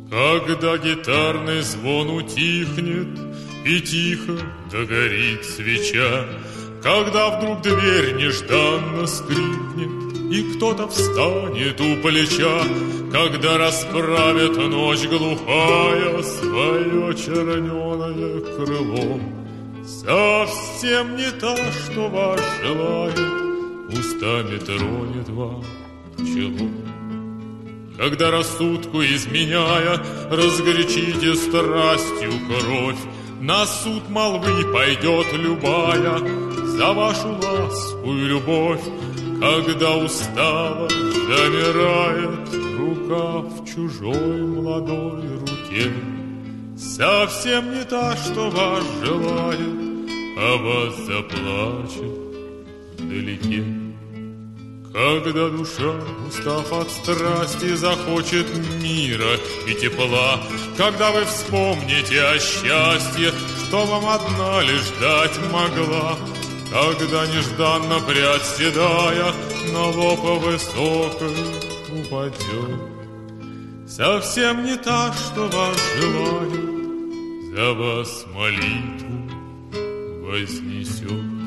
Когда гитарный звон утихнет и тихо догорит свеча, когда вдруг дверь нежданно скрипнет и кто-то встанет у плеча, когда расправит ночь глухая свое черненое крыло, совсем не та, что вас желает, устами тронет вам чело. Когда рассудку изменяя, разгорячите страстью кровь, на суд молвы пойдет любая за вашу ласку и любовь. Когда устала, замирает рука в чужой молодой руке, совсем не та, что вас желает, а вас заплачет вдалеке. Когда душа, устав от страсти, захочет мира и тепла, когда вы вспомните о счастье, что вам одна лишь дать могла, когда нежданно прядь седая на лоб высокой упадет, совсем не та, что вас желает, за вас молитву вознесет.